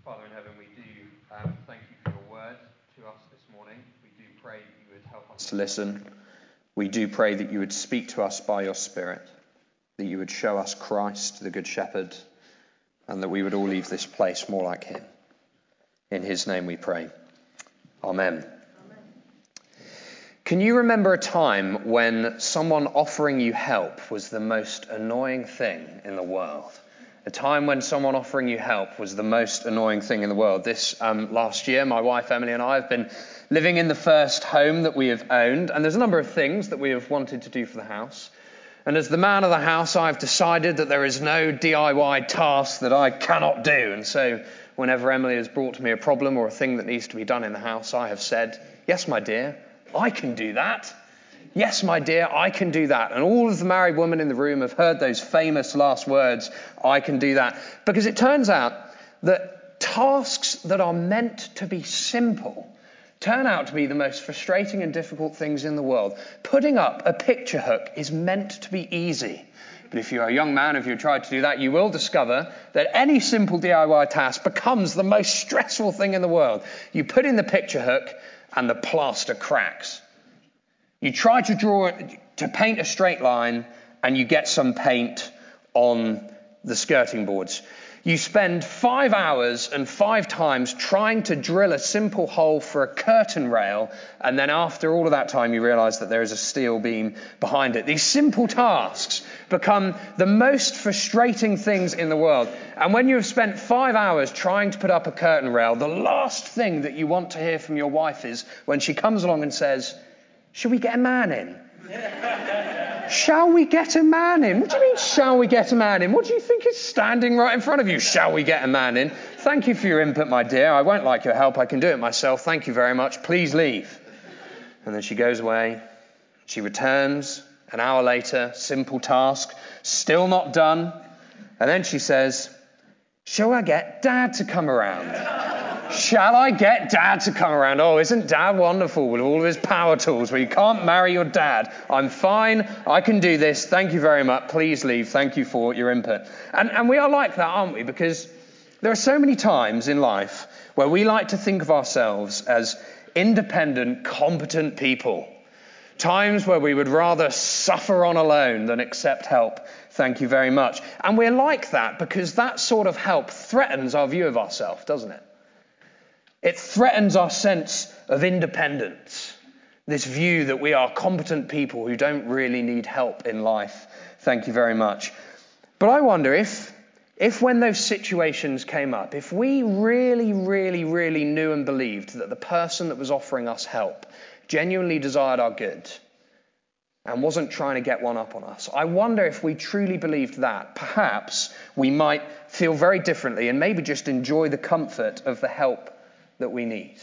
Father in heaven, we do thank you for your word to us this morning. We do pray that you would help us to listen. We do pray that you would speak to us by your Spirit, that you would show us Christ, the Good Shepherd, and that we would all leave this place more like him. In his name we pray. Amen. Can you remember a time when someone offering you help was the most annoying thing in the world? A time when someone offering you help was the most annoying thing in the world. This last year, my wife Emily and I have been living in the first home that we have owned, and there's a number of things that we have wanted to do for the house. And as the man of the house, I've decided that there is no DIY task that I cannot do. And so whenever Emily has brought to me a problem or a thing that needs to be done in the house, I have said, yes, my dear, I can do that. Yes, my dear, I can do that. And all of the married women in the room have heard those famous last words, I can do that. Because it turns out that tasks that are meant to be simple turn out to be the most frustrating and difficult things in the world. Putting up a picture hook is meant to be easy. But if you're a young man, if you've tried to do that, you will discover that any simple DIY task becomes the most stressful thing in the world. You put in the picture hook and the plaster cracks. You try to paint a straight line and you get some paint on the skirting boards. You spend 5 hours and 5 times trying to drill a simple hole for a curtain rail, and then after all of that time you realise that there is a steel beam behind it. These simple tasks become the most frustrating things in the world. And when you have spent 5 hours trying to put up a curtain rail, the last thing that you want to hear from your wife is when she comes along and says, "Shall we get a man in?" Shall we get a man in? What do you mean, shall we get a man in? What do you think is standing right in front of you? Shall we get a man in? Thank you for your input, my dear. I won't like your help. I can do it myself. Thank you very much. Please leave. And then she goes away. She returns an hour later, simple task, still not done. And then she says, "Shall I get Dad to come around?" Shall I get Dad to come around? Oh, isn't Dad wonderful with all of his power tools where you can't marry your dad? I'm fine. I can do this. Thank you very much. Please leave. Thank you for your input. And we are like that, aren't we? Because there are so many times in life where we like to think of ourselves as independent, competent people. Times where we would rather suffer on alone than accept help. Thank you very much. And we're like that because that sort of help threatens our view of ourselves, doesn't it? It threatens our sense of independence, this view that we are competent people who don't really need help in life. Thank you very much. But I wonder if when those situations came up, if we really, really, really knew and believed that the person that was offering us help genuinely desired our good and wasn't trying to get one up on us, I wonder if we truly believed that, perhaps we might feel very differently and maybe just enjoy the comfort of the help that we need.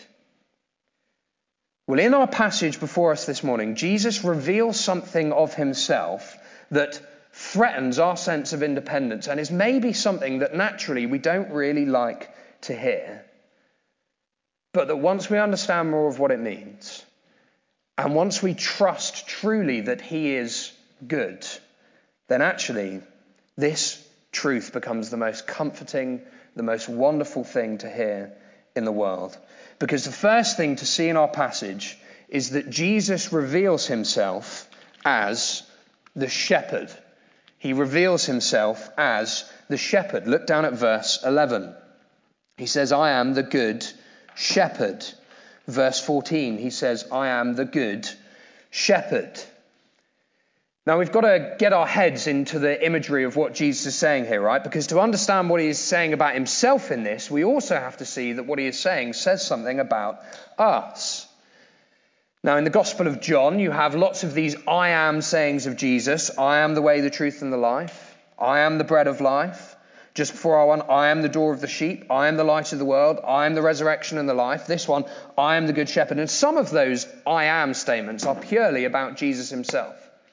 Well, in our passage before us this morning, Jesus reveals something of himself that threatens our sense of independence and is maybe something that naturally we don't really like to hear. But that once we understand more of what it means, and once we trust truly that he is good, then actually this truth becomes the most comforting, the most wonderful thing to hear in the world. Because the first thing to see in our passage is that Jesus reveals himself as the shepherd. He reveals himself as the shepherd. Look down at verse 11. He says, "I am the good shepherd." Verse 14, he says, "I am the good shepherd." Now, we've got to get our heads into the imagery of what Jesus is saying here, right? Because to understand what he is saying about himself in this, we also have to see that what he is saying says something about us. Now, in the Gospel of John, you have lots of these I am sayings of Jesus. I am the way, the truth, and the life. I am the bread of life. Just before our one, I am the door of the sheep. I am the light of the world. I am the resurrection and the life. This one, I am the good shepherd. And some of those I am statements are purely about Jesus himself.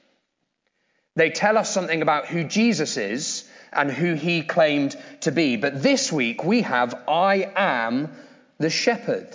They tell us something about who Jesus is and who he claimed to be. But this week we have I am the shepherd.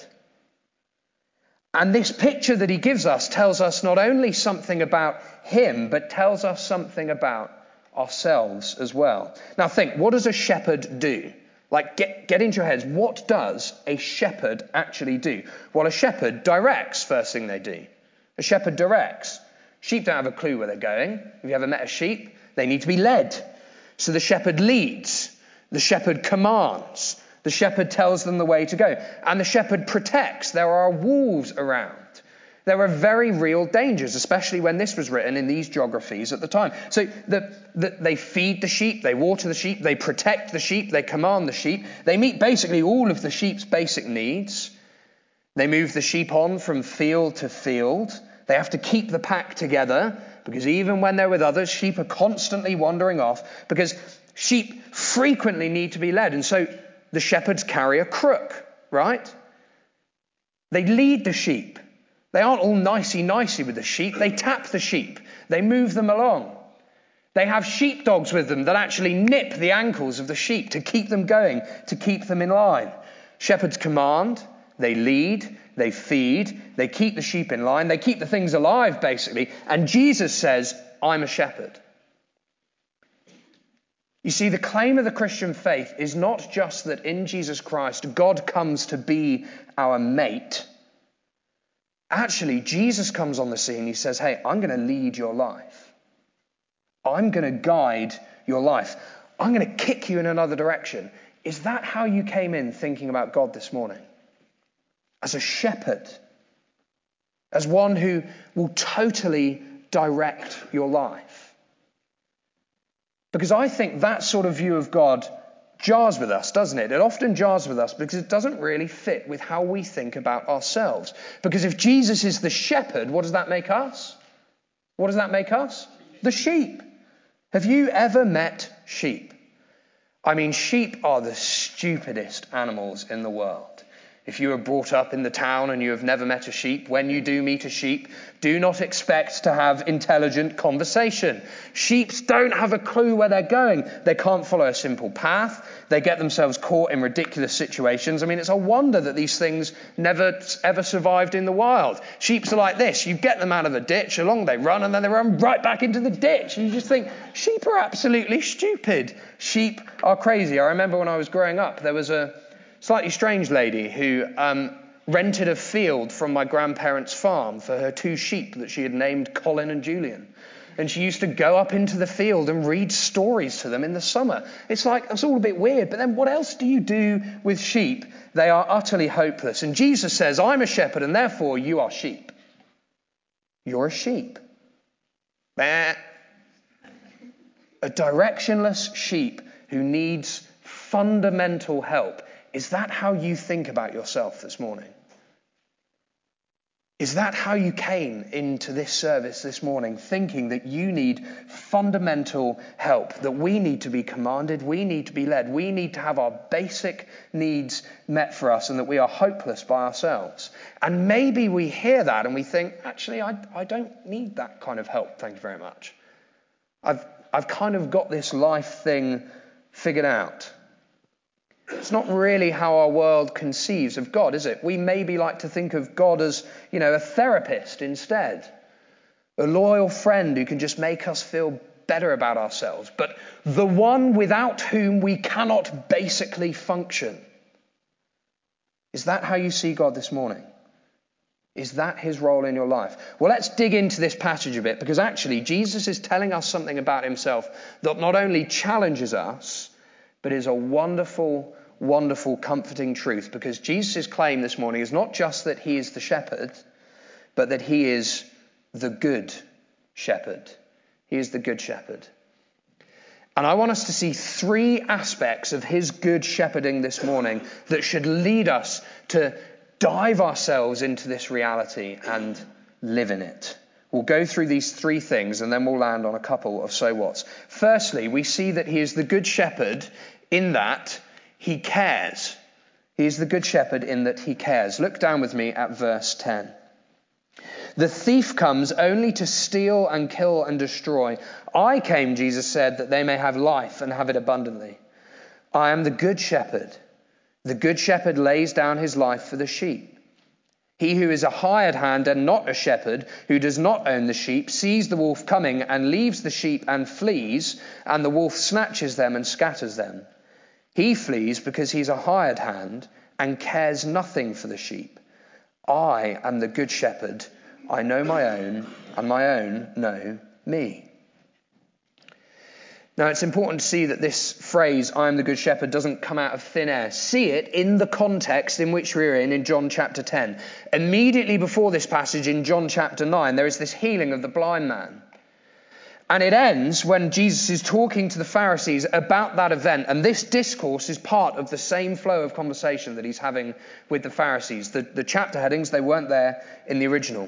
And this picture that he gives us tells us not only something about him, but tells us something about ourselves as well. Now think, what does a shepherd do? Like, get into your heads, what does a shepherd actually do? Well, a shepherd directs, first thing they do. A shepherd directs. Sheep don't have a clue where they're going. Have you ever met a sheep? They need to be led. So the shepherd leads. The shepherd commands. The shepherd tells them the way to go. And the shepherd protects. There are wolves around. There are very real dangers, especially when this was written in these geographies at the time. So they feed the sheep, they water the sheep, they protect the sheep, they command the sheep. They meet basically all of the sheep's basic needs. They move the sheep on from field to field. They have to keep the pack together because even when they're with others, sheep are constantly wandering off because sheep frequently need to be led. And so the shepherds carry a crook, right? They lead the sheep. They aren't all nicey-nicey with the sheep. They tap the sheep. They move them along. They have sheepdogs with them that actually nip the ankles of the sheep to keep them going, to keep them in line. Shepherds command, they lead, they feed, they keep the sheep in line, they keep the things alive, basically. And Jesus says, I'm a shepherd. You see, the claim of the Christian faith is not just that in Jesus Christ, God comes to be our mate. Actually, Jesus comes on the scene. He says, hey, I'm going to lead your life. I'm going to guide your life. I'm going to kick you in another direction. Is that how you came in thinking about God this morning? As a shepherd, as one who will totally direct your life. Because I think that sort of view of God jars with us, doesn't it? It often jars with us because it doesn't really fit with how we think about ourselves. Because if Jesus is the shepherd, what does that make us? What does that make us? The sheep. Have you ever met sheep? I mean, sheep are the stupidest animals in the world. If you were brought up in the town and you have never met a sheep, when you do meet a sheep, do not expect to have intelligent conversation. Sheep don't have a clue where they're going. They can't follow a simple path. They get themselves caught in ridiculous situations. I mean, it's a wonder that these things never ever survived in the wild. Sheep are like this. You get them out of the ditch, along they run, and then they run right back into the ditch. And you just think, sheep are absolutely stupid. Sheep are crazy. I remember when I was growing up, there was a slightly strange lady who rented a field from my grandparents' farm for her 2 sheep that she had named Colin and Julian. And she used to go up into the field and read stories to them in the summer. It's all a bit weird, but then what else do you do with sheep? They are utterly hopeless. And Jesus says, I'm a shepherd and therefore you are sheep. You're a sheep. Bah. A directionless sheep who needs fundamental help. Is that how you think about yourself this morning? Is that how you came into this service this morning, thinking that you need fundamental help, that we need to be commanded, we need to be led, we need to have our basic needs met for us, and that we are hopeless by ourselves? And maybe we hear that and we think, actually, I don't need that kind of help, thank you very much. I've kind of got this life thing figured out. It's not really how our world conceives of God, is it? We maybe like to think of God as, a therapist instead. A loyal friend who can just make us feel better about ourselves. But the one without whom we cannot basically function. Is that how you see God this morning? Is that his role in your life? Well, let's dig into this passage a bit, because actually Jesus is telling us something about himself that not only challenges us, but is a wonderful, wonderful, comforting truth, because Jesus' claim this morning is not just that he is the shepherd, but that he is the good shepherd. He is the good shepherd. And I want us to see 3 aspects of his good shepherding this morning that should lead us to dive ourselves into this reality and live in it. We'll go through these 3 things and then we'll land on a couple of so whats. Firstly, we see that he is the good shepherd in that he cares. He is the good shepherd in that he cares. Look down with me at verse 10. The thief comes only to steal and kill and destroy. I came, Jesus said, that they may have life and have it abundantly. I am the good shepherd. The good shepherd lays down his life for the sheep. He who is a hired hand and not a shepherd, who does not own the sheep, sees the wolf coming and leaves the sheep and flees, and the wolf snatches them and scatters them. He flees because he's a hired hand and cares nothing for the sheep. I am the good shepherd. I know my own, and my own know me. Now, it's important to see that this phrase, I am the good shepherd, doesn't come out of thin air. See it in the context in which we're in John chapter 10. Immediately before this passage in John chapter 9, there is this healing of the blind man. And it ends when Jesus is talking to the Pharisees about that event. And this discourse is part of the same flow of conversation that he's having with the Pharisees. The chapter headings, they weren't there in the original.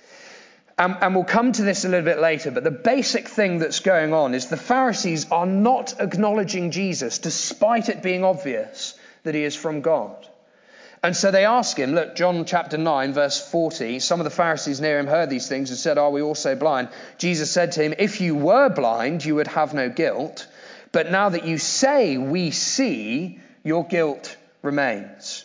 And we'll come to this a little bit later, but the basic thing that's going on is the Pharisees are not acknowledging Jesus, despite it being obvious that he is from God. And so they ask him, look, John chapter 9, verse 40, some of the Pharisees near him heard these things and said, are we also blind? Jesus said to him, if you were blind, you would have no guilt. But now that you say we see, your guilt remains.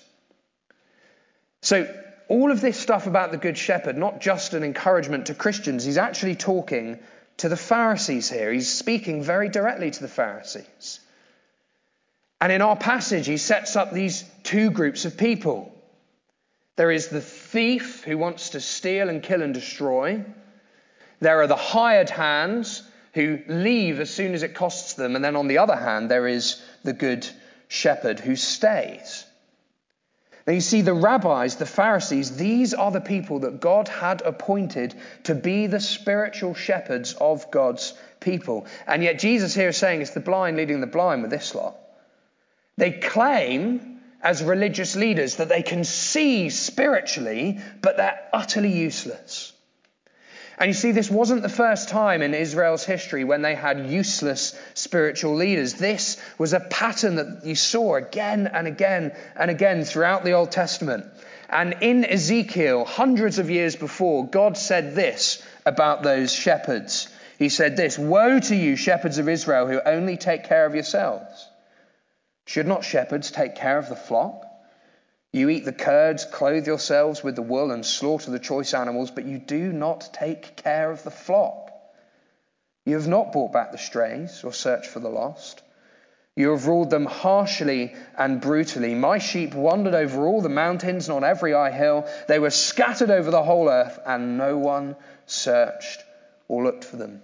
So all of this stuff about the Good Shepherd, not just an encouragement to Christians, he's actually talking to the Pharisees here. He's speaking very directly to the Pharisees. And in our passage, he sets up these two groups of people. There is the thief who wants to steal and kill and destroy. There are the hired hands who leave as soon as it costs them. And then on the other hand, there is the Good Shepherd who stays. Now you see, the rabbis, the Pharisees, these are the people that God had appointed to be the spiritual shepherds of God's people. And yet Jesus here is saying it's the blind leading the blind with this lot. They claim as religious leaders that they can see spiritually, but they're utterly useless. And you see, this wasn't the first time in Israel's history when they had useless spiritual leaders. This was a pattern that you saw again and again and again throughout the Old Testament. And in Ezekiel, hundreds of years before, God said this about those shepherds. He said this, woe to you, shepherds of Israel, who only take care of yourselves. Should not shepherds take care of the flock? You eat the curds, clothe yourselves with the wool, and slaughter the choice animals, but you do not take care of the flock. You have not brought back the strays or searched for the lost. You have ruled them harshly and brutally. My sheep wandered over all the mountains and on every high hill. They were scattered over the whole earth, and no one searched or looked for them.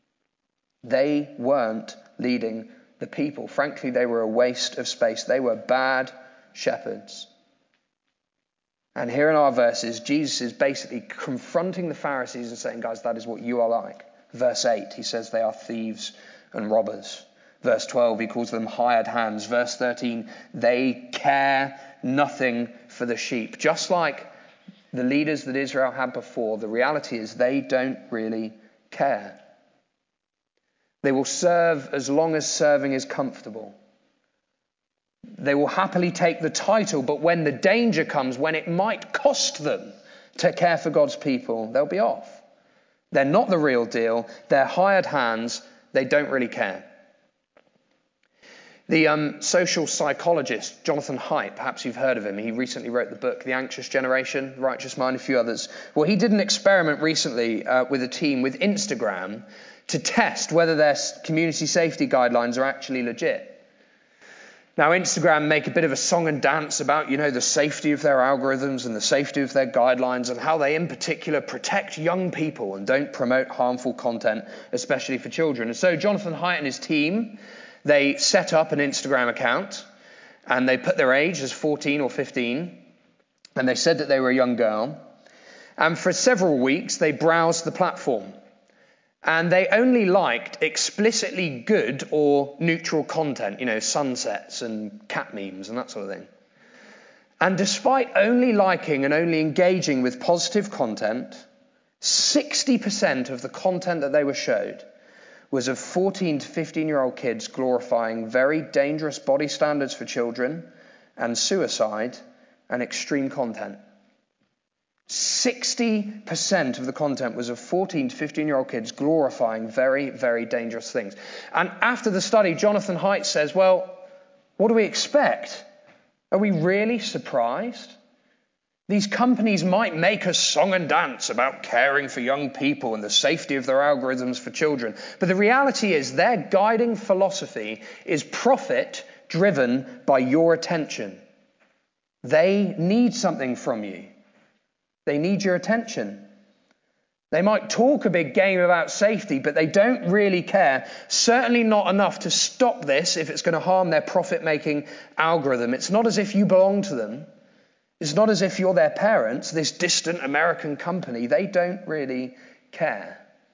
They weren't leading the people. Frankly, they were a waste of space. They were bad shepherds. And here in our verses, Jesus is basically confronting the Pharisees and saying, guys, that is what you are like. Verse 8, he says they are thieves and robbers. Verse 12, he calls them hired hands. Verse 13, they care nothing for the sheep. Just like the leaders that Israel had before, the reality is they don't really care. They will serve as long as serving is comfortable. They will happily take the title, but when the danger comes, when it might cost them to care for God's people, they'll be off. They're not the real deal. They're hired hands. They don't really care. The social psychologist, Jonathan Haidt, perhaps you've heard of him. He recently wrote the book, The Anxious Generation, Righteous Mind, a few others. Well, he did an experiment recently with a team with Instagram to test whether their community safety guidelines are actually legit. Now, Instagram make a bit of a song and dance about, the safety of their algorithms and the safety of their guidelines and how they in particular protect young people and don't promote harmful content, especially for children. And so Jonathan Haidt and his team, they set up an Instagram account and they put their age as 14 or 15 and they said that they were a young girl. And for several weeks, they browsed the platform. And they only liked explicitly good or neutral content, sunsets and cat memes and that sort of thing. And despite only liking and only engaging with positive content, 60% of the content that they were showed was of 14 to 15-year-old kids glorifying very dangerous body standards for children and suicide and extreme content. 60% of the content was of 14 to 15-year-old kids glorifying very, very dangerous things. And after the study, Jonathan Haidt says, well, what do we expect? Are we really surprised? These companies might make a song and dance about caring for young people and the safety of their algorithms for children. But the reality is their guiding philosophy is profit driven by your attention. They need something from you. They need your attention. They might talk a big game about safety, but they don't really care. Certainly not enough to stop this if it's going to harm their profit-making algorithm. It's not as if you belong to them. It's not as if you're their parents, this distant American company. They don't really care.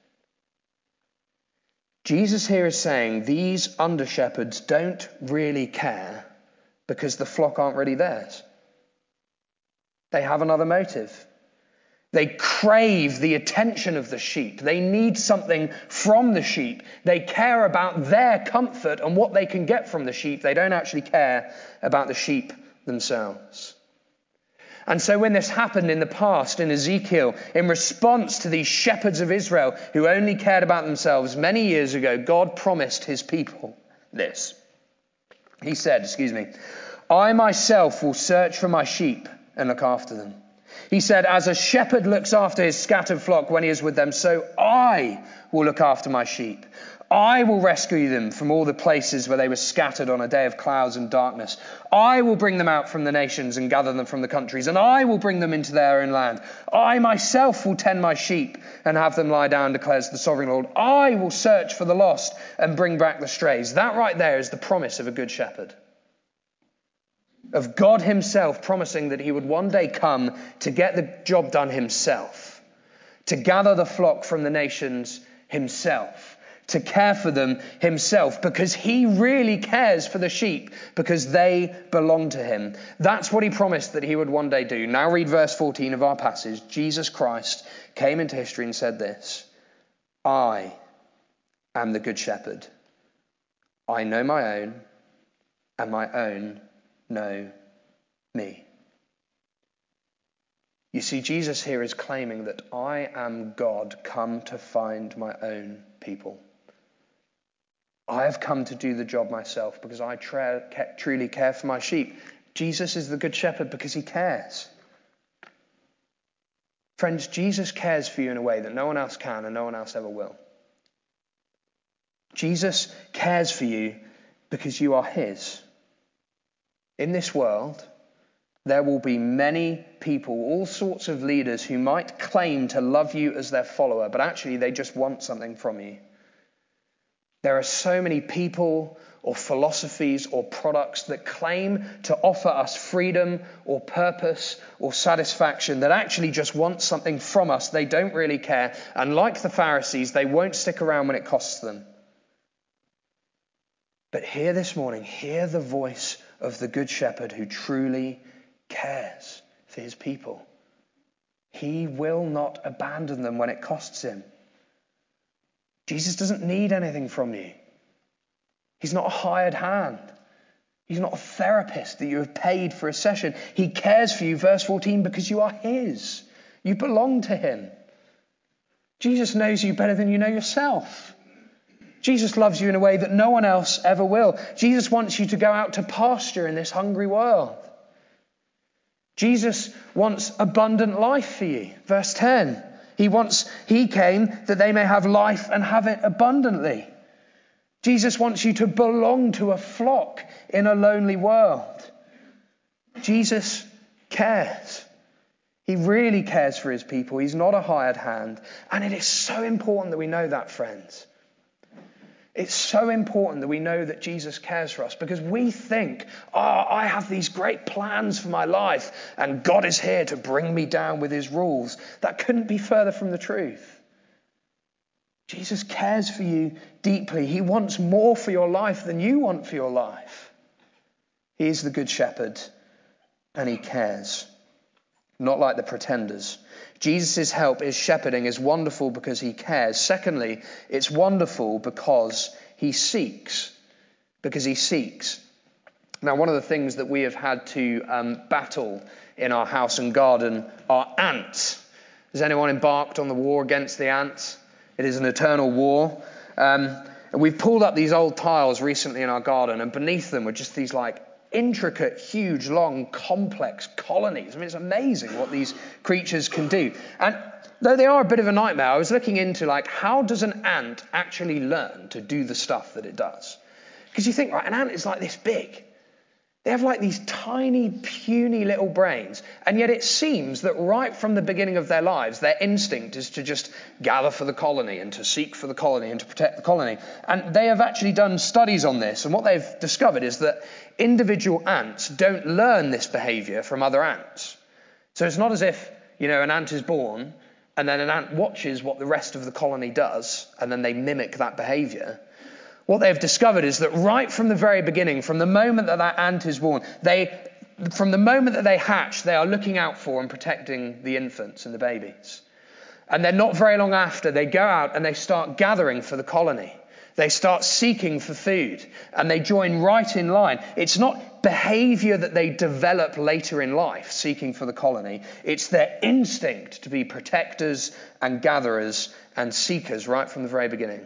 Jesus here is saying these under-shepherds don't really care because the flock aren't really theirs. They have another motive. They crave the attention of the sheep. They need something from the sheep. They care about their comfort and what they can get from the sheep. They don't actually care about the sheep themselves. And so when this happened in the past in Ezekiel, in response to these shepherds of Israel who only cared about themselves, many years ago, God promised his people this. He said, I myself will search for my sheep and look after them. He said, as a shepherd looks after his scattered flock when he is with them, so I will look after my sheep. I will rescue them from all the places where they were scattered on a day of clouds and darkness. I will bring them out from the nations and gather them from the countries, and I will bring them into their own land. I myself will tend my sheep and have them lie down, declares the sovereign Lord. I will search for the lost and bring back the strays. That right there is the promise of a good shepherd. Of God himself promising that he would one day come to get the job done himself, to gather the flock from the nations himself, to care for them himself, because he really cares for the sheep, because they belong to him. That's what he promised that he would one day do. Now read verse 14 of our passage. Jesus Christ came into history and said this, I am the good shepherd. I know my own, and my own know me. You see, Jesus here is claiming that I am God come to find my own people. I have come to do the job myself because I truly care for my sheep. Jesus is the good shepherd because he cares. Friends, Jesus cares for you in a way that no one else can and no one else ever will. Jesus cares for you because you are his. In this world, there will be many people, all sorts of leaders who might claim to love you as their follower, but actually they just want something from you. There are so many people or philosophies or products that claim to offer us freedom or purpose or satisfaction that actually just want something from us. They don't really care. And like the Pharisees, they won't stick around when it costs them. But here this morning, hear the voice of the Good Shepherd who truly cares for his people. He will not abandon them when it costs him. Jesus doesn't need anything from you. He's not a hired hand. He's not a therapist that you have paid for a session. He cares for you, verse 14, because you are his. You belong to him. Jesus knows you better than you know yourself. Jesus loves you in a way that no one else ever will. Jesus wants you to go out to pasture in this hungry world. Jesus wants abundant life for you. Verse 10. He came that they may have life and have it abundantly. Jesus wants you to belong to a flock in a lonely world. Jesus cares. He really cares for his people. He's not a hired hand. And it is so important that we know that, friends. It's so important that we know that Jesus cares for us, because we think, I have these great plans for my life and God is here to bring me down with his rules. That couldn't be further from the truth. Jesus cares for you deeply. He wants more for your life than you want for your life. He is the good shepherd and he cares. Not like the pretenders. Jesus' help, his shepherding, is wonderful because he cares. Secondly, it's wonderful because he seeks. Because he seeks. Now, one of the things that we have had to battle in our house and garden are ants. Has anyone embarked on the war against the ants? It is an eternal war. We've pulled up these old tiles recently in our garden, and beneath them were just these intricate, huge, long, complex colonies. I mean, it's amazing what these creatures can do. And though they are a bit of a nightmare, I was looking into how does an ant actually learn to do the stuff that it does? Because you think, an ant is like this big. They have like these tiny, puny little brains. And yet it seems that right from the beginning of their lives, their instinct is to just gather for the colony and to seek for the colony and to protect the colony. And they have actually done studies on this. And what they've discovered is that individual ants don't learn this behavior from other ants. So it's not as if, an ant is born and then an ant watches what the rest of the colony does and then they mimic that behavior. What they've discovered is that right from the very beginning, from the moment that ant is born, from the moment that they hatch, they are looking out for and protecting the infants and the babies. And then not very long after, they go out and they start gathering for the colony. They start seeking for food and they join right in line. It's not behavior that they develop later in life, seeking for the colony. It's their instinct to be protectors and gatherers and seekers right from the very beginning.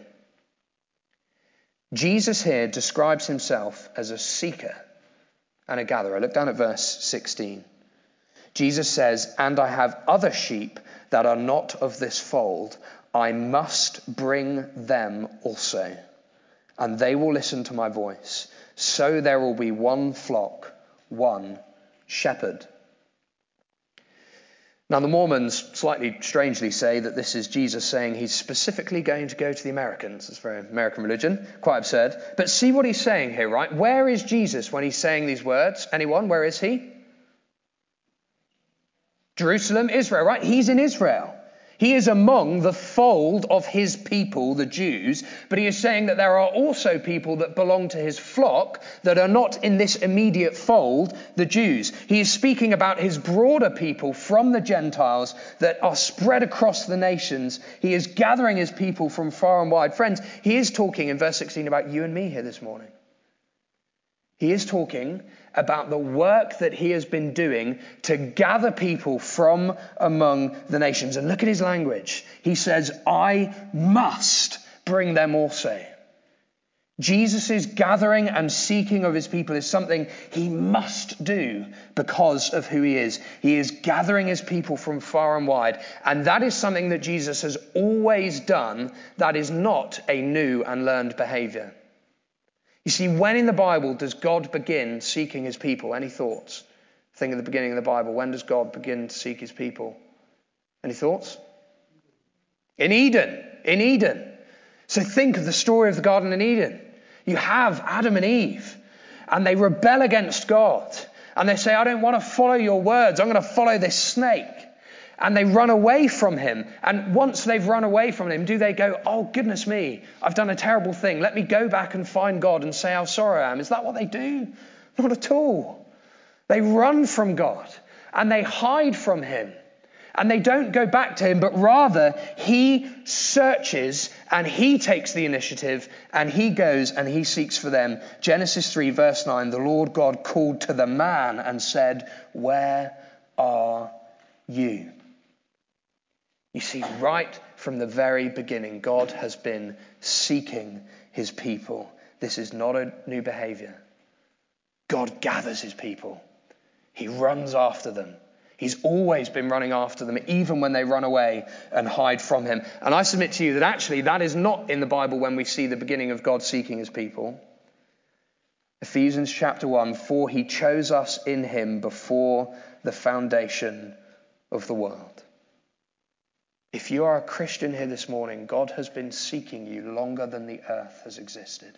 Jesus here describes himself as a seeker and a gatherer. Look down at verse 16. Jesus says, "And I have other sheep that are not of this fold. I must bring them also, and they will listen to my voice. So there will be one flock, one shepherd." Now, the Mormons slightly strangely say that this is Jesus saying he's specifically going to go to the Americans. It's very American religion, quite absurd. But see what he's saying here, right? Where is Jesus when he's saying these words? Anyone? Where is he? Jerusalem, Israel, right? He's in Israel. He is among the fold of his people, the Jews, but he is saying that there are also people that belong to his flock that are not in this immediate fold, the Jews. He is speaking about his broader people from the Gentiles that are spread across the nations. He is gathering his people from far and wide. Friends, he is talking in verse 16 about you and me here this morning. He is talking about the work that he has been doing to gather people from among the nations. And look at his language. He says, "I must bring them also." Jesus' gathering and seeking of his people is something he must do because of who he is. He is gathering his people from far and wide. And that is something that Jesus has always done. That is not a new and learned behavior. You see, when in the Bible does God begin seeking his people? Any thoughts? Think of the beginning of the Bible. When does God begin to seek his people? Any thoughts? In Eden. In Eden. So think of the story of the Garden in Eden. You have Adam and Eve, and they rebel against God. And they say, "I don't want to follow your words. I'm going to follow this snake." And they run away from him. And once they've run away from him, do they go, "Oh, goodness me, I've done a terrible thing. Let me go back and find God and say how sorry I am"? Is that what they do? Not at all. They run from God and they hide from him. And they don't go back to him, but rather he searches and he takes the initiative and he goes and he seeks for them. Genesis 3 verse 9, the Lord God called to the man and said, "Where are you?" You see, right from the very beginning, God has been seeking his people. This is not a new behavior. God gathers his people. He runs after them. He's always been running after them, even when they run away and hide from him. And I submit to you that actually that is not in the Bible when we see the beginning of God seeking his people. Ephesians chapter 1, "For he chose us in him before the foundation of the world." If you are a Christian here this morning, God has been seeking you longer than the earth has existed.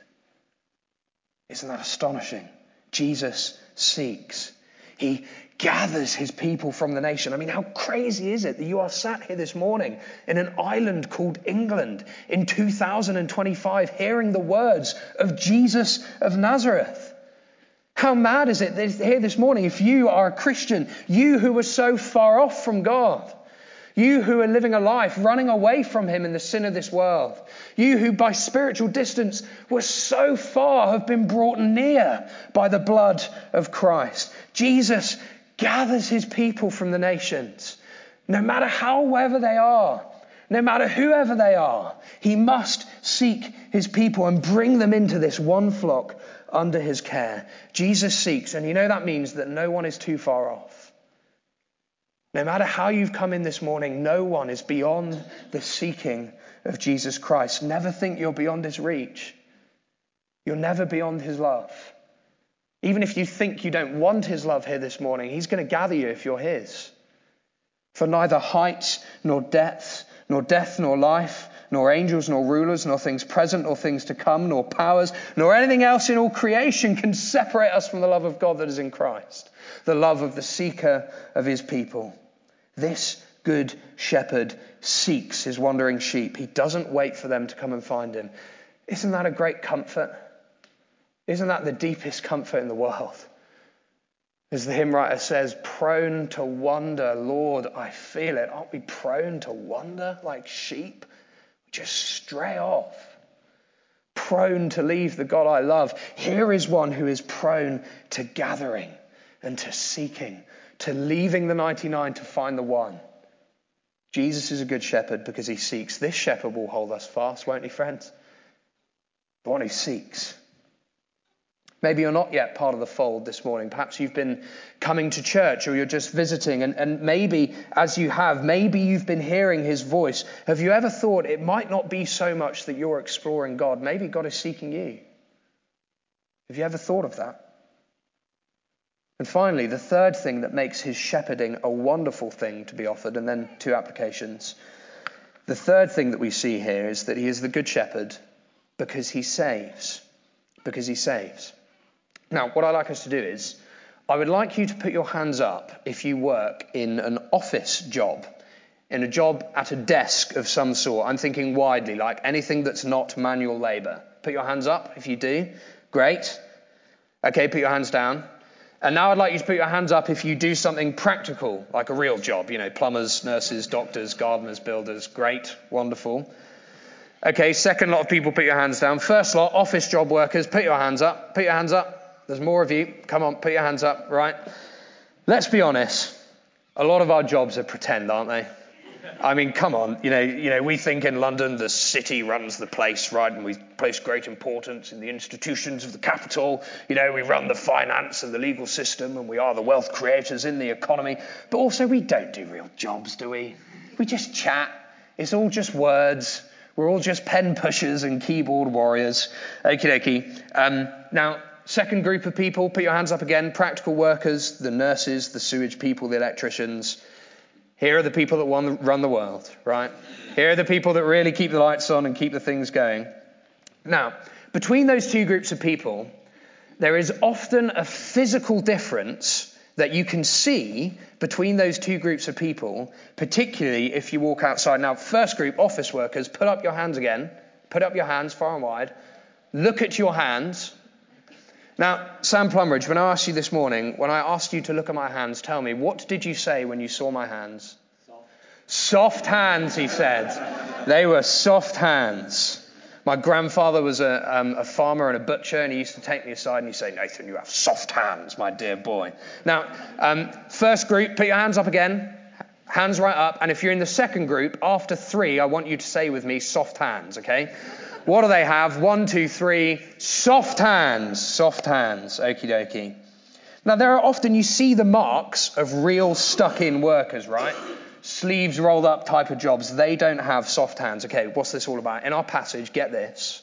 Isn't that astonishing? Jesus seeks. He gathers his people from the nation. I mean, how crazy is it that you are sat here this morning in an island called England in 2025 hearing the words of Jesus of Nazareth? How mad is it that here this morning, if you are a Christian, you who were so far off from God, you who are living a life running away from him in the sin of this world, you who by spiritual distance were so far have been brought near by the blood of Christ. Jesus gathers his people from the nations. No matter however they are, no matter whoever they are, he must seek his people and bring them into this one flock under his care. Jesus seeks, and you know that means that no one is too far off. No matter how you've come in this morning, no one is beyond the seeking of Jesus Christ. Never think you're beyond his reach. You're never beyond his love. Even if you think you don't want his love here this morning, he's going to gather you if you're his. For neither height nor depth, nor death nor life, nor angels nor rulers, nor things present nor things to come, nor powers, nor anything else in all creation can separate us from the love of God that is in Christ, the love of the seeker of his people. This good shepherd seeks his wandering sheep. He doesn't wait for them to come and find him. Isn't that a great comfort? Isn't that the deepest comfort in the world? As the hymn writer says, prone to wander, Lord, I feel it. Aren't we prone to wander like sheep? We just stray off. Prone to leave the God I love. Here is one who is prone to gathering and to seeking, to leaving the 99 to find the one. Jesus is a good shepherd because he seeks. This shepherd will hold us fast, won't he, friends? The one who seeks. Maybe you're not yet part of the fold this morning. Perhaps you've been coming to church or you're just visiting. And maybe as you have, maybe you've been hearing his voice. Have you ever thought it might not be so much that you're exploring God? Maybe God is seeking you. Have you ever thought of that? And finally, the third thing that makes his shepherding a wonderful thing to be offered, and then two applications. The third thing that we see here is that he is the good shepherd because he saves. Because he saves. Now, what I'd like us to do is, I would like you to put your hands up if you work in an office job, in a job at a desk of some sort. I'm thinking widely, like anything that's not manual labour. Put your hands up if you do. Great. Okay, put your hands down. And now I'd like you to put your hands up if you do something practical, like a real job. You know, plumbers, nurses, doctors, gardeners, builders. Great. Wonderful. Okay, second lot of people, put your hands down. First lot, office job workers, put your hands up. Put your hands up. There's more of you. Come on, put your hands up. Right. Let's be honest. A lot of our jobs are pretend, aren't they? I mean, come on. You know, we think in London the city runs the place, right? And we place great importance in the institutions of the capital. You know, we run the finance and the legal system, and we are the wealth creators in the economy. But also, we don't do real jobs, do we? We just chat. It's all just words. We're all just pen pushers and keyboard warriors. Okie dokie. Now, second group of people, put your hands up again. Practical workers, the nurses, the sewage people, the electricians. Here are the people that run the world, right? Here are the people that really keep the lights on and keep the things going. Now, between those two groups of people, there is often a physical difference that you can see between those two groups of people, particularly if you walk outside. Now, first group, office workers, put up your hands again. Put up your hands far and wide. Look at your hands. Now, Sam Plumridge, when I asked you this morning, when I asked you to look at my hands, tell me, what did you say when you saw my hands? Soft hands, he said. They were soft hands. My grandfather was a farmer and a butcher, and he used to take me aside and he'd say, Nathan, you have soft hands, my dear boy. Now, first group, put your hands up again. Hands right up. And if you're in the second group, after 3, I want you to say with me, soft hands, okay? What do they have? 1, 2, 3. Soft hands. Soft hands. Okie dokie. Now, there are often, you see the marks of real stuck-in workers, right? Sleeves rolled up type of jobs. They don't have soft hands. Okay, what's this all about? In our passage, get this.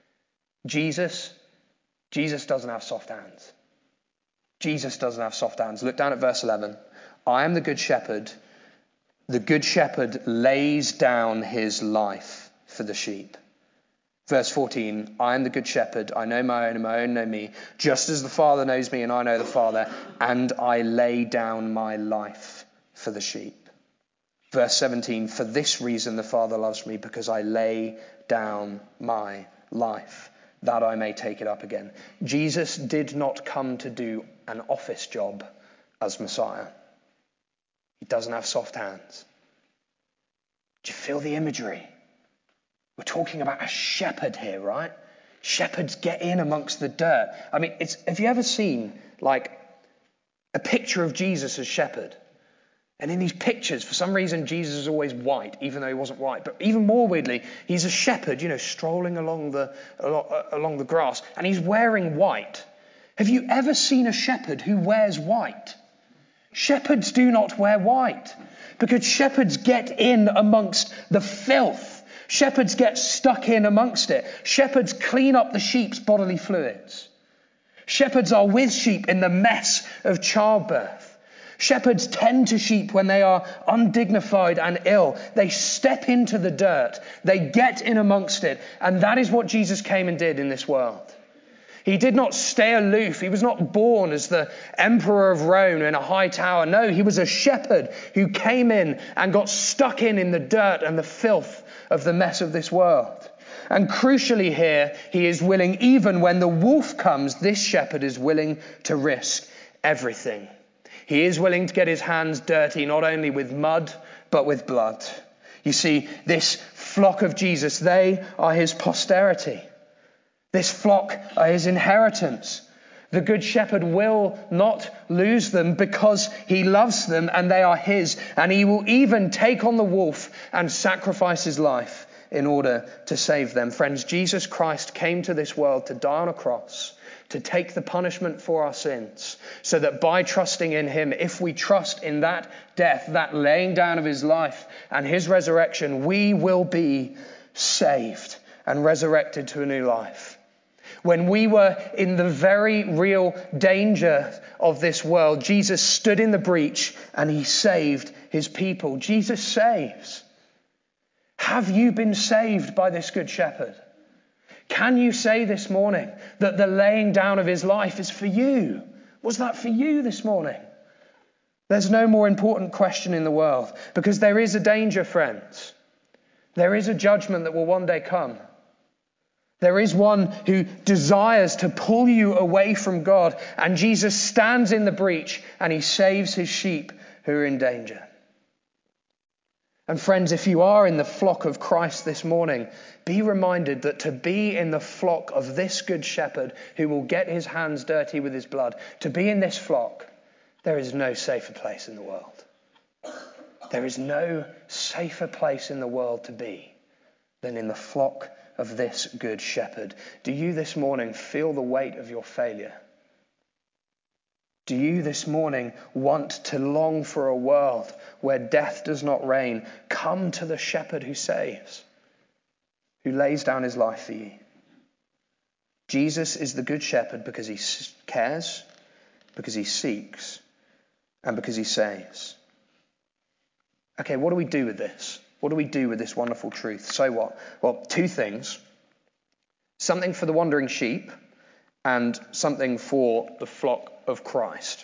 Jesus doesn't have soft hands. Jesus doesn't have soft hands. Look down at verse 11. I am the good shepherd. The good shepherd lays down his life for the sheep. Verse 14, I am the good shepherd. I know my own and my own know me. Just as the Father knows me and I know the Father. And I lay down my life for the sheep. Verse 17, for this reason the Father loves me, because I lay down my life, that I may take it up again. Jesus did not come to do an office job as Messiah. He doesn't have soft hands. Do you feel the imagery? We're talking about a shepherd here, right? Shepherds get in amongst the dirt. I mean, have you ever seen, like, a picture of Jesus as shepherd? And in these pictures, for some reason, Jesus is always white, even though he wasn't white. But even more weirdly, he's a shepherd, strolling along the grass, and he's wearing white. Have you ever seen a shepherd who wears white? Shepherds do not wear white, because shepherds get in amongst the filth. Shepherds get stuck in amongst it. Shepherds clean up the sheep's bodily fluids. Shepherds are with sheep in the mess of childbirth. Shepherds tend to sheep when they are undignified and ill. They step into the dirt. They get in amongst it. And that is what Jesus came and did in this world. He did not stay aloof. He was not born as the emperor of Rome in a high tower. No, he was a shepherd who came in and got stuck in the dirt and the filth of the mess of this world. And crucially here, he is willing, even when the wolf comes, this shepherd is willing to risk everything. He is willing to get his hands dirty, not only with mud, but with blood. You see, this flock of Jesus, they are his posterity. This flock are his inheritance. The good shepherd will not lose them because he loves them and they are his. And he will even take on the wolf and sacrifice his life in order to save them. Friends, Jesus Christ came to this world to die on a cross, to take the punishment for our sins, so that by trusting in him, if we trust in that death, that laying down of his life and his resurrection, we will be saved and resurrected to a new life. When we were in the very real danger of this world, Jesus stood in the breach and he saved his people. Jesus saves. Have you been saved by this good shepherd? Can you say this morning that the laying down of his life is for you? Was that for you this morning? There's no more important question in the world, because there is a danger, friends. There is a judgment that will one day come. There is one who desires to pull you away from God, and Jesus stands in the breach and he saves his sheep who are in danger. And friends, if you are in the flock of Christ this morning, be reminded that to be in the flock of this good shepherd who will get his hands dirty with his blood, to be in this flock, there is no safer place in the world. There is no safer place in the world to be than in the flock of this good shepherd. Do you this morning feel the weight of your failure? Do you this morning want to long for a world where death does not reign? Come to the shepherd who saves, who lays down his life for you. Jesus is the good shepherd because he cares, because he seeks, and because he saves. Okay, what do we do with this? What do we do with this wonderful truth? So what? Well, two things. Something for the wandering sheep and something for the flock of Christ.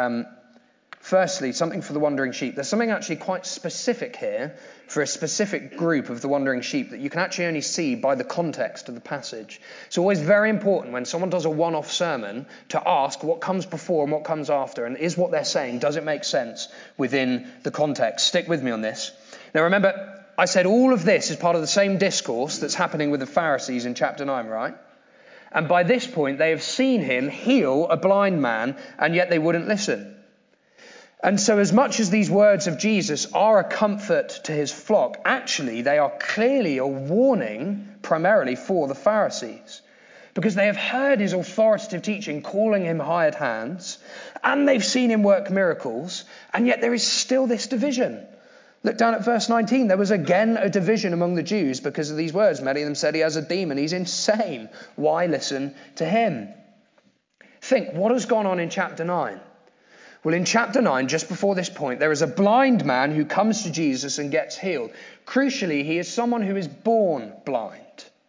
Firstly, something for the wandering sheep. There's something actually quite specific here for a specific group of the wandering sheep that you can actually only see by the context of the passage. It's always very important when someone does a one-off sermon to ask what comes before and what comes after, and is what they're saying, does it make sense within the context? Stick with me on this. Now remember, I said all of this is part of the same discourse that's happening with the Pharisees in chapter 9, right? And by this point, they have seen him heal a blind man, and yet they wouldn't listen. And so as much as these words of Jesus are a comfort to his flock, actually they are clearly a warning primarily for the Pharisees, because they have heard his authoritative teaching calling him hired hands, and they've seen him work miracles, and yet there is still this division. Look down at verse 19. There was again a division among the Jews because of these words. Many of them said he has a demon. He's insane. Why listen to him? Think, what has gone on in chapter 9? Well, in chapter 9, just before this point, there is a blind man who comes to Jesus and gets healed. Crucially, he is someone who is born blind.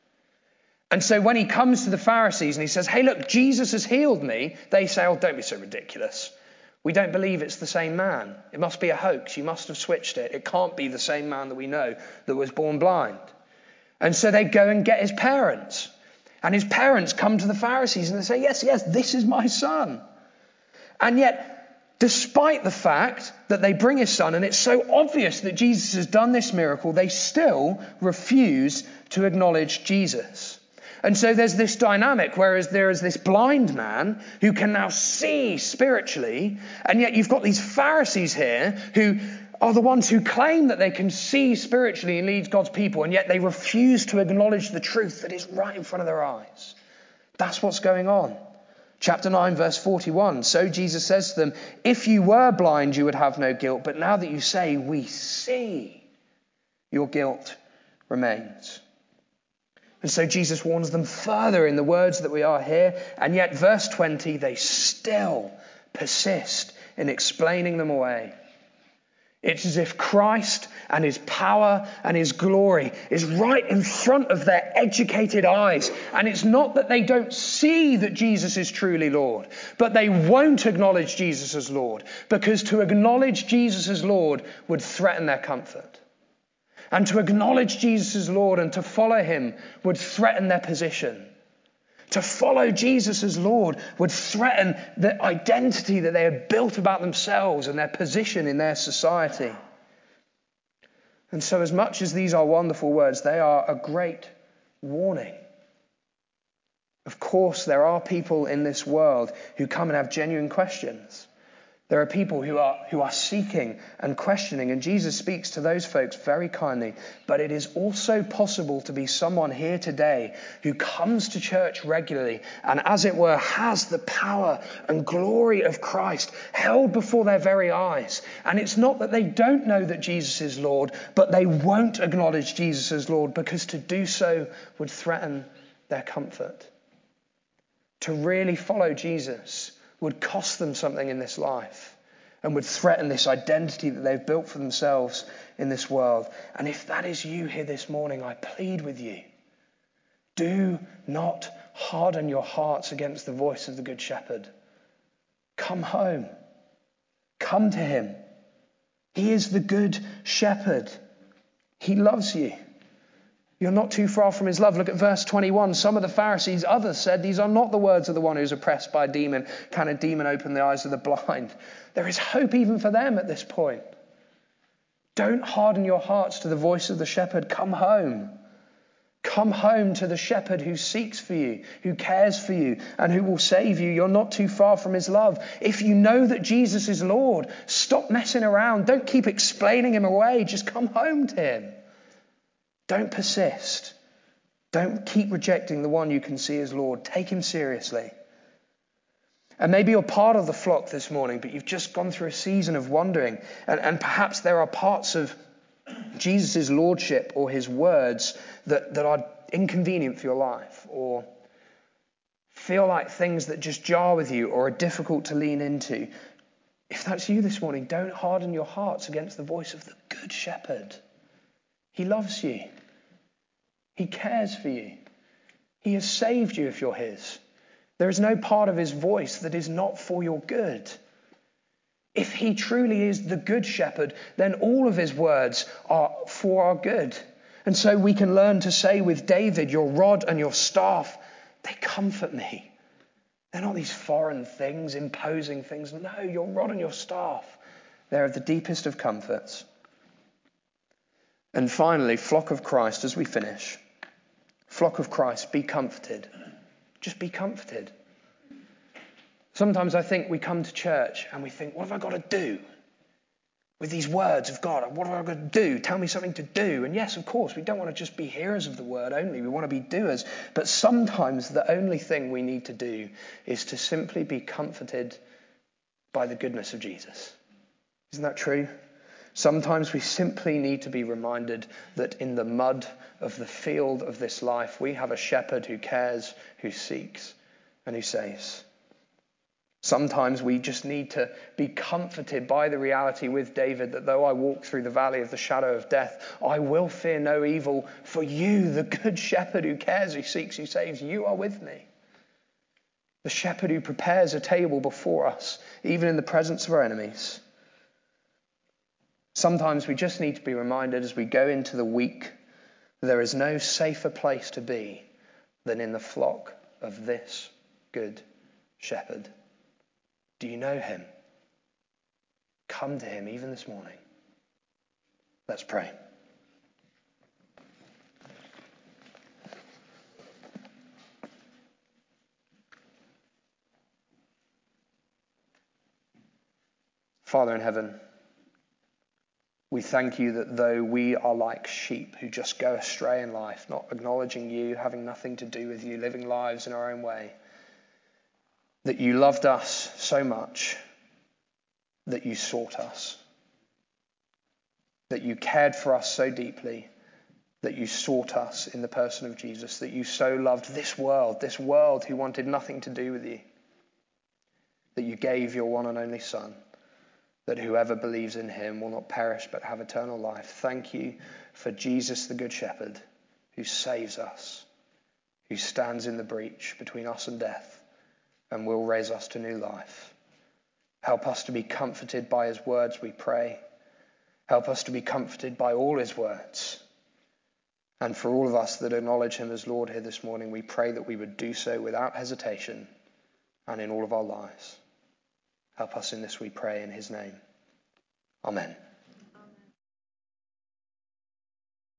And so when he comes to the Pharisees and he says, hey, look, Jesus has healed me, they say, oh, don't be so ridiculous. We don't believe it's the same man. It must be a hoax. You must have switched it. It can't be the same man that we know that was born blind. And so they go and get his parents. And his parents come to the Pharisees and they say, yes, this is my son. And yet, despite the fact that they bring his son, and it's so obvious that Jesus has done this miracle, they still refuse to acknowledge Jesus. And so there's this dynamic, whereas there is this blind man who can now see spiritually, and yet you've got these Pharisees here who are the ones who claim that they can see spiritually and lead God's people, and yet they refuse to acknowledge the truth that is right in front of their eyes. That's what's going on. Chapter 9, verse 41. So Jesus says to them, if you were blind, you would have no guilt, but now that you say, we see, your guilt remains. And so Jesus warns them further in the words that we are here. And yet, verse 20, they still persist in explaining them away. It's as if Christ and his power and his glory is right in front of their educated eyes. And it's not that they don't see that Jesus is truly Lord, but they won't acknowledge Jesus as Lord, because to acknowledge Jesus as Lord would threaten their comfort. And to acknowledge Jesus as Lord and to follow him would threaten their position. To follow Jesus as Lord would threaten the identity that they had built about themselves and their position in their society. And so as much as these are wonderful words, they are a great warning. Of course, there are people in this world who come and have genuine questions. There are people who are seeking and questioning, and Jesus speaks to those folks very kindly. But it is also possible to be someone here today who comes to church regularly and, as it were, has the power and glory of Christ held before their very eyes. And it's not that they don't know that Jesus is Lord, but they won't acknowledge Jesus as Lord, because to do so would threaten their comfort. To really follow Jesus would cost them something in this life and would threaten this identity that they've built for themselves in this world. And if that is you here this morning, I plead with you, do not harden your hearts against the voice of the Good Shepherd. Come home. Come to him. He is the Good Shepherd. He loves you. You're not too far from his love. Look at verse 21. Some of the Pharisees, others said, these are not the words of the one who's oppressed by a demon. Can a demon open the eyes of the blind? There is hope even for them at this point. Don't harden your hearts to the voice of the shepherd. Come home. Come home to the shepherd who seeks for you, who cares for you, and who will save you. You're not too far from his love. If you know that Jesus is Lord, stop messing around. Don't keep explaining him away. Just come home to him. Don't persist. Don't keep rejecting the one you can see as Lord. Take him seriously. And maybe you're part of the flock this morning, but you've just gone through a season of wandering. And perhaps there are parts of Jesus' lordship or his words that are inconvenient for your life, or feel like things that just jar with you or are difficult to lean into. If that's you this morning, don't harden your hearts against the voice of the Good Shepherd. He loves you. He cares for you. He has saved you if you're his. There is no part of his voice that is not for your good. If he truly is the Good Shepherd, then all of his words are for our good. And so we can learn to say with David, your rod and your staff, they comfort me. They're not these foreign things, imposing things. No, your rod and your staff, they're of the deepest of comforts. And finally, flock of Christ, as we finish. Flock of Christ, be comforted. Just be comforted. Sometimes I think we come to church and we think, what have I got to do with these words of God? What have I got to do? Tell me something to do. And yes, of course, we don't want to just be hearers of the word only. We want to be doers. But sometimes the only thing we need to do is to simply be comforted by the goodness of Jesus. Isn't that true? Sometimes we simply need to be reminded that in the mud of the field of this life, we have a shepherd who cares, who seeks, and who saves. Sometimes we just need to be comforted by the reality with David that though I walk through the valley of the shadow of death, I will fear no evil, for you, the Good Shepherd who cares, who seeks, who saves, you are with me. The shepherd who prepares a table before us, even in the presence of our enemies. Sometimes we just need to be reminded as we go into the week that there is no safer place to be than in the flock of this Good Shepherd. Do you know him? Come to him even this morning. Let's pray. Father in heaven, we thank you that though we are like sheep who just go astray in life, not acknowledging you, having nothing to do with you, living lives in our own way, that you loved us so much that you sought us, that you cared for us so deeply that you sought us in the person of Jesus, that you so loved this world who wanted nothing to do with you, that you gave your one and only Son, that whoever believes in him will not perish but have eternal life. Thank you for Jesus the Good Shepherd, who saves us, who stands in the breach between us and death and will raise us to new life. Help us to be comforted by his words, we pray. Help us to be comforted by all his words. And for all of us that acknowledge him as Lord here this morning, we pray that we would do so without hesitation and in all of our lives. Help us in this, we pray, in his name. Amen.